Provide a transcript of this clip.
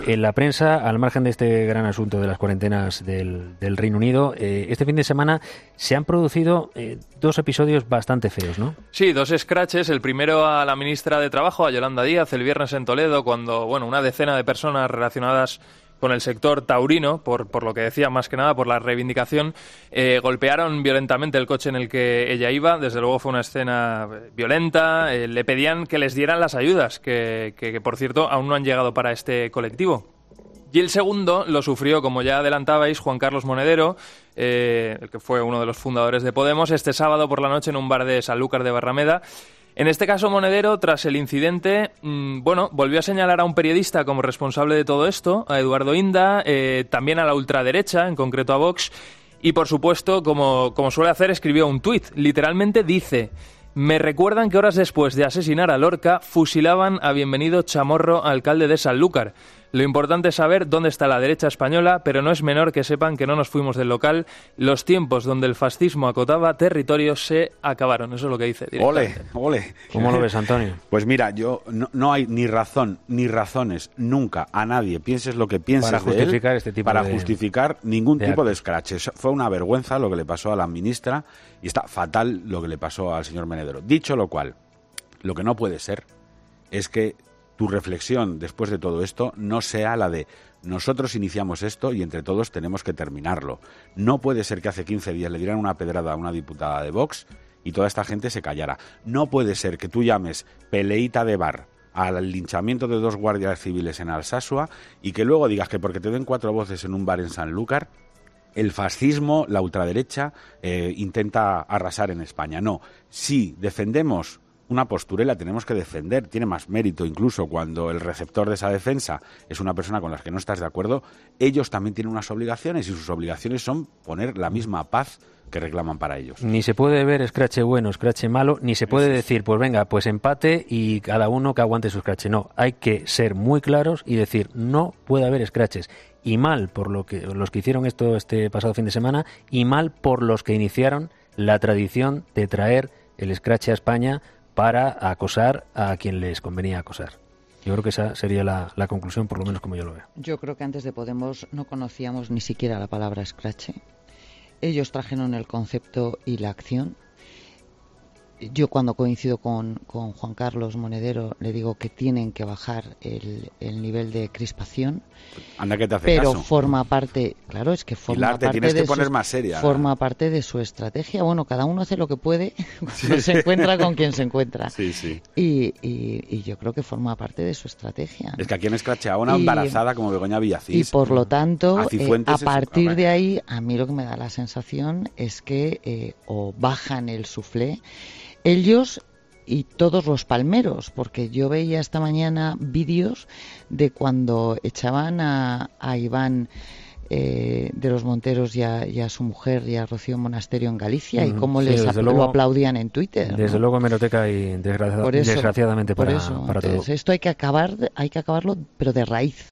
En la prensa, al margen de este gran asunto de las cuarentenas del Reino Unido, este fin de semana se han producido dos episodios bastante feos, ¿no? Sí, dos scratches. El primero a la ministra de Trabajo, a Yolanda Díaz, el viernes en Toledo, cuando una decena de personas relacionadas con el sector taurino, por lo que decía, más que nada por la reivindicación, golpearon violentamente el coche en el que ella iba. Desde luego fue una escena violenta. Le pedían que les dieran las ayudas, que por cierto aún no han llegado para este colectivo. Y el segundo lo sufrió, como ya adelantabais, Juan Carlos Monedero, el que fue uno de los fundadores de Podemos, este sábado por la noche en un bar de Sanlúcar de Barrameda. En este caso, Monedero, tras el incidente, volvió a señalar a un periodista como responsable de todo esto, a Eduardo Inda, también a la ultraderecha, en concreto a Vox, y por supuesto, como suele hacer, escribió un tuit. Literalmente dice: me recuerdan que horas después de asesinar a Lorca, fusilaban a Bienvenido Chamorro, alcalde de Sanlúcar. Lo importante es saber dónde está la derecha española, pero no es menor que sepan que no nos fuimos del local. Los tiempos donde el fascismo acotaba territorios se acabaron. Eso es lo que dice. Ole. ¿Cómo lo ves, Antonio? Pues mira, yo no hay ni razón ni razones nunca a nadie, pienses lo que pienses para justificar este tipo para de justificar ningún tipo de actos. scratches. Fue una vergüenza lo que le pasó a la ministra y está fatal lo que le pasó al señor Monedero. Dicho lo cual, lo que no puede ser es que tu reflexión después de todo esto no sea la de nosotros iniciamos esto y entre todos tenemos que terminarlo. No puede ser que hace 15 días le dieran una pedrada a una diputada de Vox y toda esta gente se callara. No puede ser que tú llames peleita de bar al linchamiento de 2 guardias civiles en Alsasua y que luego digas que porque te den 4 voces en un bar en Sanlúcar, el fascismo, la ultraderecha, intenta arrasar en España. No, si defendemos una postura y la tenemos que defender. Tiene más mérito incluso cuando el receptor de esa defensa es una persona con la que no estás de acuerdo. Ellos también tienen unas obligaciones y sus obligaciones son poner la misma paz que reclaman para ellos. Ni se puede ver scratch bueno, scratch malo, ni se puede decir, pues venga, pues empate y cada uno que aguante su scratch. No, hay que ser muy claros y decir, no puede haber scratches. Y mal por los que hicieron esto este pasado fin de semana y mal por los que iniciaron la tradición de traer el scratch a España para acosar a quien les convenía acosar. Yo creo que esa sería la conclusión, por lo menos como yo lo veo. Yo creo que antes de Podemos no conocíamos ni siquiera la palabra scratch. Ellos trajeron el concepto y la acción. Yo cuando coincido con Juan Carlos Monedero le digo que tienen que bajar el nivel de crispación. Anda que te hace pero caso. Forma parte, claro, es que forma Pilar, te parte tienes de que poner más seria. Forma parte de su estrategia. Bueno, cada uno hace lo que puede cuando se encuentra con quien se encuentra. Sí. Y yo creo que forma parte de su estrategia. Es que aquí han escrachado a una embarazada como Begoña Villacís. Y por lo tanto, a partir corre. de ahí, a mí lo que me da la sensación es que o bajan el suflé ellos y todos los palmeros, porque yo veía esta mañana vídeos de cuando echaban a Iván de los Monteros y a su mujer y a Rocío Monasterio en Galicia y cómo lo aplaudían en Twitter. Desde luego hemeroteca y desgraciadamente para Entonces, todo. esto hay que acabarlo, pero de raíz.